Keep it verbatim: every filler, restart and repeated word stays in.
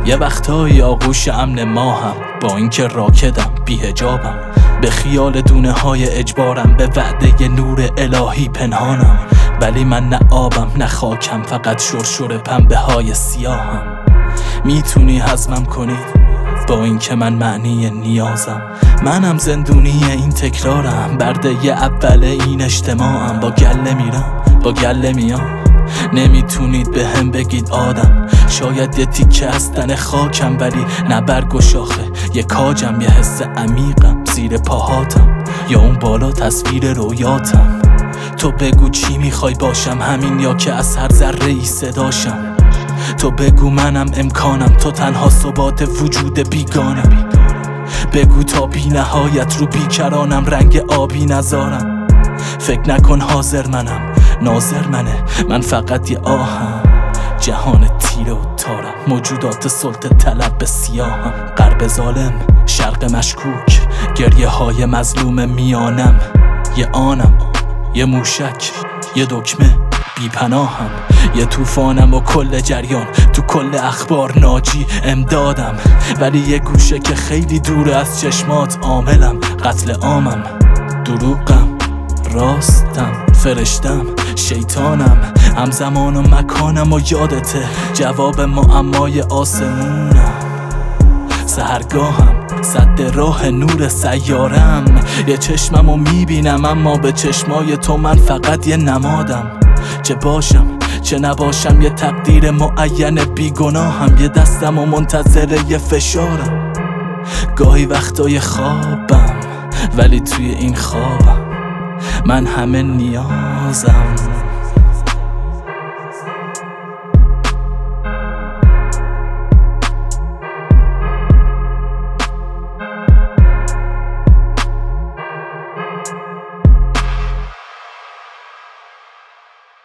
یه وقتایی آغوش امن ماهم، با اینکه راکدم بی حجابم، به خیال دونه های اجبارم، به وعده ی نور الهی پنهانم. ولی من نه آبم نه خاکم، فقط شرشر پنبه های سیاهم. میتونی هضمم کنی با اینکه من معنی نیازم، منم زندونی این تکرارم، برده ی اول این اجتماعم. با گله میرم با گله میام، نمیتونید به هم بگید آدم. شاید یه تیکه از تن خاکم، ولی نه برگ و شاخه یه کاجم. یه حس عمیقم زیر پاهاتم، یا اون بالا تصویر رویاتم. تو بگو چی میخوای باشم، همین یا که از هر ذره ای صداشم. تو بگو منم امکانم، تو تنها ثبات وجود بیگانم. بگو تا بی نهایت رو بیکرانم، رنگ آبی نذارم. فکر نکن حاضر منم، ناظر منه، من فقط یه آهم. جهان تیره و تارم، موجودات سلطه طلب به سیاهم. غرب ظالم، شرق مشکوک، گریه های مظلوم میانم. یه آنم، یه موشک، یه دکمه بی پناهم. یه طوفانم و کل جریان، تو کل اخبار ناجی امدادم. ولی یه گوشه که خیلی دوره از چشمات عاملم، قتل عامم. دروغم، راستم، فرشتم، شیطانم، همزمان و مکانم و یادته. جواب معمای آسمونم، سحرگاهم، سد راه نور سیارم. یه چشمم و میبینم، اما به چشمای تو من فقط یه نمادم. چه باشم چه نباشم، یه تقدیر معین بیگناهم. یه دستم و منتظر یه فشارم. گاهی وقتای خوابم، ولی توی این خوابم من همه نیازم.